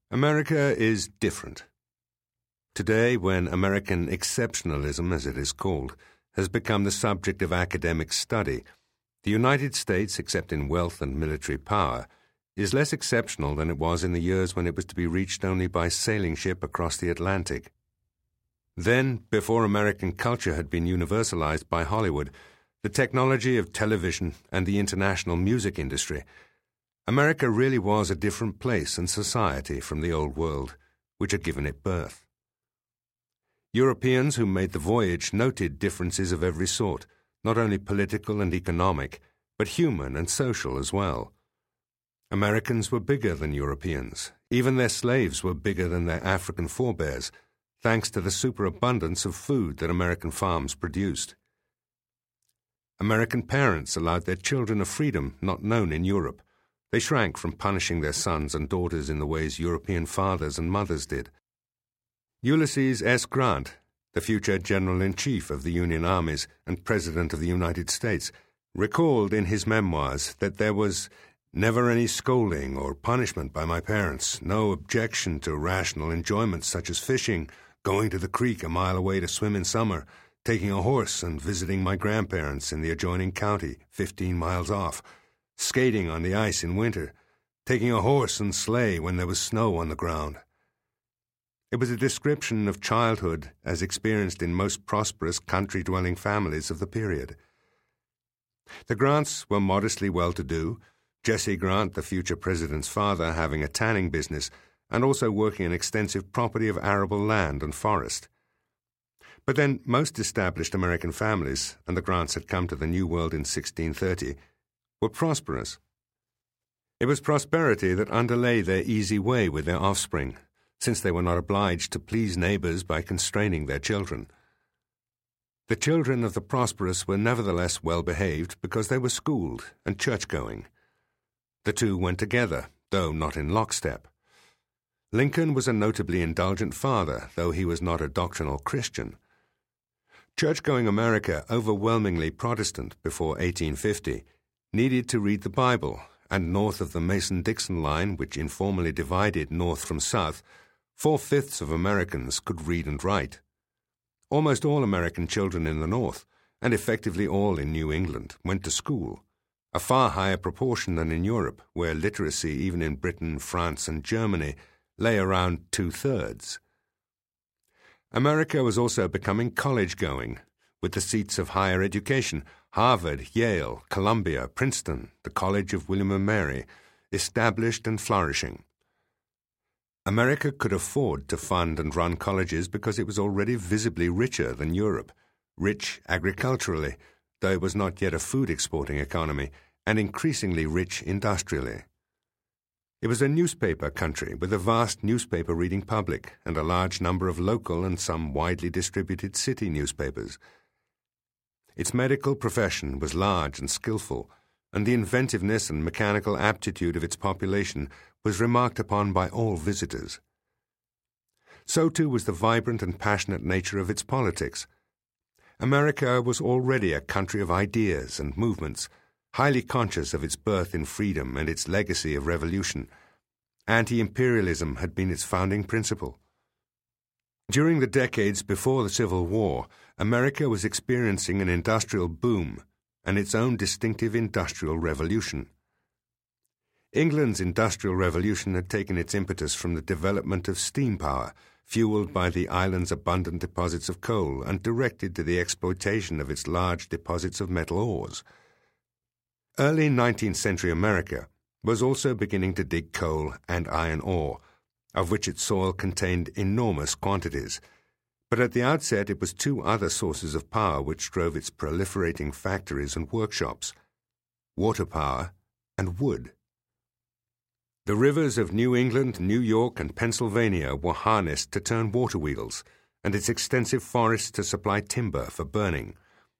America is different. Today, when American exceptionalism, as it is called, has become the subject of academic study, the United States, except in wealth and military power, is less exceptional than it was in the years when it was to be reached only by sailing ship across the Atlantic. Then, before American culture had been universalized by Hollywood, the technology of television, and the international music industry, America really was a different place and society from the old world, which had given it birth. Europeans who made the voyage noted differences of every sort, not only political and economic, but human and social as well. Americans were bigger than Europeans. Even their slaves were bigger than their African forebears, thanks to the superabundance of food that American farms produced. American parents allowed their children a freedom not known in Europe. They shrank from punishing their sons and daughters in the ways European fathers and mothers did. Ulysses S. Grant, the future General-in-Chief of the Union Armies and President of the United States, recalled in his memoirs that there was never any scolding or punishment by my parents, no objection to rational enjoyments such as fishing, going to the creek a mile away to swim in summer, taking a horse and visiting my grandparents in the adjoining county 15 miles off, skating on the ice in winter, taking a horse and sleigh when there was snow on the ground. It was a description of childhood as experienced in most prosperous country-dwelling families of the period. The Grants were modestly well-to-do, Jesse Grant, the future president's father, having a tanning business and also working an extensive property of arable land and forest. But then most established American families, and the Grants had come to the New World in 1630, were prosperous. It was prosperity that underlay their easy way with their offspring, since they were not obliged to please neighbors by constraining their children. The children of the prosperous were nevertheless well-behaved because they were schooled and church-going. The two went together, though not in lockstep. Lincoln was a notably indulgent father, though he was not a doctrinal Christian. Church-going America, overwhelmingly Protestant before 1850, needed to read the Bible, and north of the Mason-Dixon line, which informally divided north from south, 4/5 of Americans could read and write. Almost all American children in the North, and effectively all in New England, went to school, a far higher proportion than in Europe, where literacy, even in Britain, France, and Germany, lay around 2/3. America was also becoming college-going, with the seats of higher education, Harvard, Yale, Columbia, Princeton, the College of William and Mary, established and flourishing. America could afford to fund and run colleges because it was already visibly richer than Europe, rich agriculturally, though it was not yet a food-exporting economy, and increasingly rich industrially. It was a newspaper country with a vast newspaper-reading public and a large number of local and some widely distributed city newspapers. Its medical profession was large and skillful, and the inventiveness and mechanical aptitude of its population was remarked upon by all visitors. So too was the vibrant and passionate nature of its politics. America was already a country of ideas and movements, highly conscious of its birth in freedom and its legacy of revolution. Anti-imperialism had been its founding principle. During the decades before the Civil War, America was experiencing an industrial boom and its own distinctive industrial revolution. England's industrial revolution had taken its impetus from the development of steam power, fueled by the island's abundant deposits of coal and directed to the exploitation of its large deposits of metal ores. Early 19th century America was also beginning to dig coal and iron ore, of which its soil contained enormous quantities. But at the outset it was two other sources of power which drove its proliferating factories and workshops: water power and wood. The rivers of New England, New York, and Pennsylvania were harnessed to turn water wheels, and its extensive forests to supply timber for burning.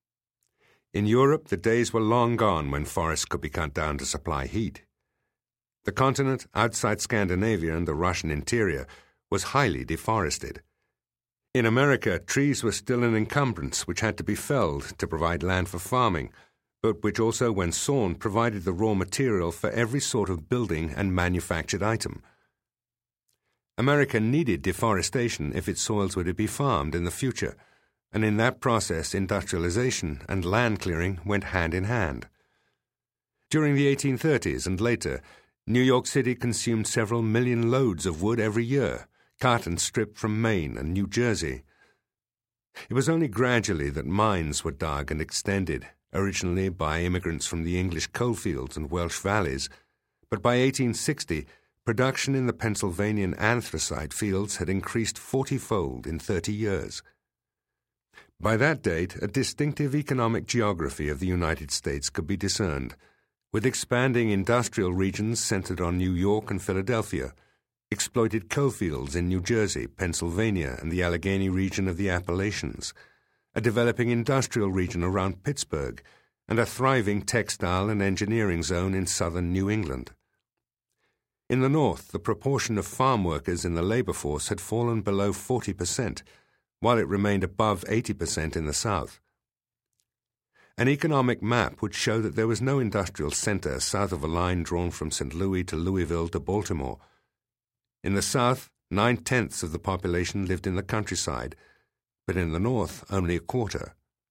In Europe, the days were long gone when forests could be cut down to supply heat. The continent, outside Scandinavia and the Russian interior, was highly deforested. In America, trees were still an encumbrance which had to be felled to provide land for farming, but which also, when sawn, provided the raw material for every sort of building and manufactured item. America needed deforestation if its soils were to be farmed in the future, and in that process industrialization and land clearing went hand in hand. During the 1830s and later, New York City consumed several million loads of wood every year, cut and stripped from Maine and New Jersey. It was only gradually that mines were dug and extended, originally by immigrants from the English coalfields and Welsh valleys, but by 1860, production in the Pennsylvanian anthracite fields had increased 40-fold in 30 years. By that date, a distinctive economic geography of the United States could be discerned, with expanding industrial regions centered on New York and Philadelphia, exploited coalfields in New Jersey, Pennsylvania, and the Allegheny region of the Appalachians, a developing industrial region around Pittsburgh, and a thriving textile and engineering zone in southern New England. In the North, the proportion of farm workers in the labor force had fallen below 40%, while it remained above 80% in the South. An economic map would show that there was no industrial center south of a line drawn from St. Louis to Louisville to Baltimore. In the South, 9/10 of the population lived in the countryside, but in the North, only a quarter.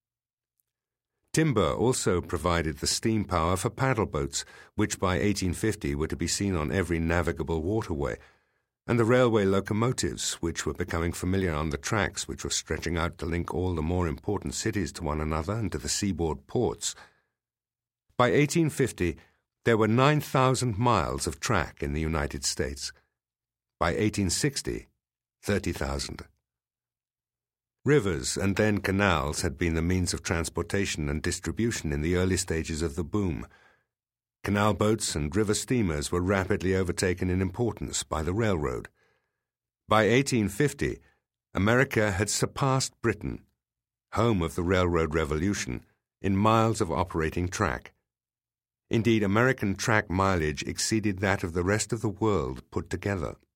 Timber also provided the steam power for paddle boats, which by 1850 were to be seen on every navigable waterway, and the railway locomotives, which were becoming familiar on the tracks which were stretching out to link all the more important cities to one another and to the seaboard ports. By 1850, there were 9,000 miles of track in the United States. By 1860, 30,000. Rivers and then canals had been the means of transportation and distribution in the early stages of the boom. Canal boats and river steamers were rapidly overtaken in importance by the railroad. By 1850, America had surpassed Britain, home of the railroad revolution, in miles of operating track. Indeed, American track mileage exceeded that of the rest of the world put together.